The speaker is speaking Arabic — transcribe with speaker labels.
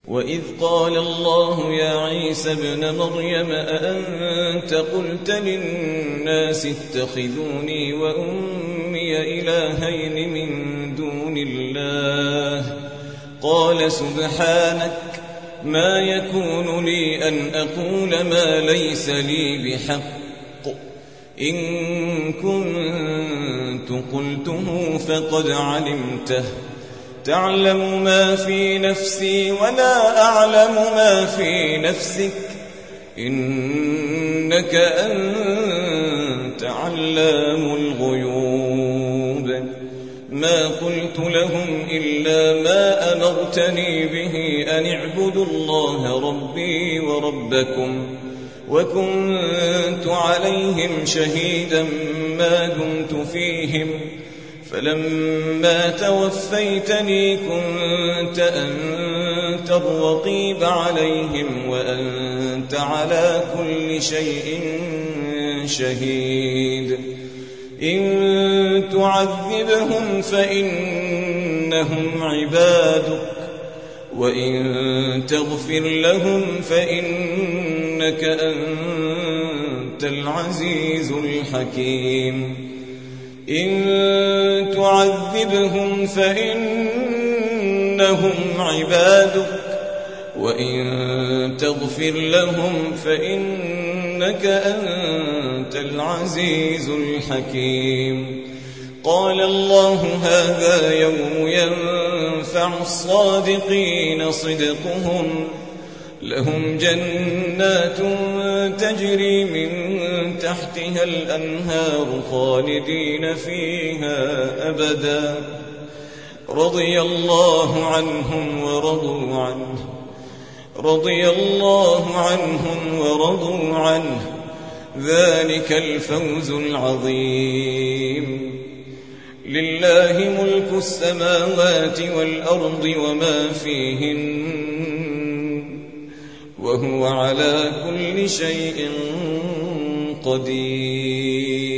Speaker 1: وإذ قال الله يا عيسى ابن مريم أأنت قلت للناس اتخذوني وأمي إلهين من دون الله قال سبحانك ما يكون لي أن أقول ما ليس لي بحق إن كنت قلته فقد علمته تعلم ما في نفسي ولا أعلم ما في نفسك إنك أنت علام الغيوب ما قلت لهم إلا ما أمرتني به أن اعبدوا الله ربي وربكم وكنت عليهم شهيدا ما دمت فيهم فلما توفيتني كنت أنت الرقيب عليهم وأنت على كل شيء شهيد إن تعذبهم فإنهم عبادك وإن تغفر لهم فإنك أنت العزيز الحكيم إن تعذبهم فإنهم عبادك وإن تغفر لهم فإنك أنت العزيز الحكيم قال الله هذا يوم ينفع الصادقين صدقهم لهم جنات تجري من تحتها الأنهار خالدين فيها أبدا رضي الله عنهم ورضوا عنه ذلك الفوز العظيم لله ملك السماوات والأرض وما فيهن وهو على كل شيء قدير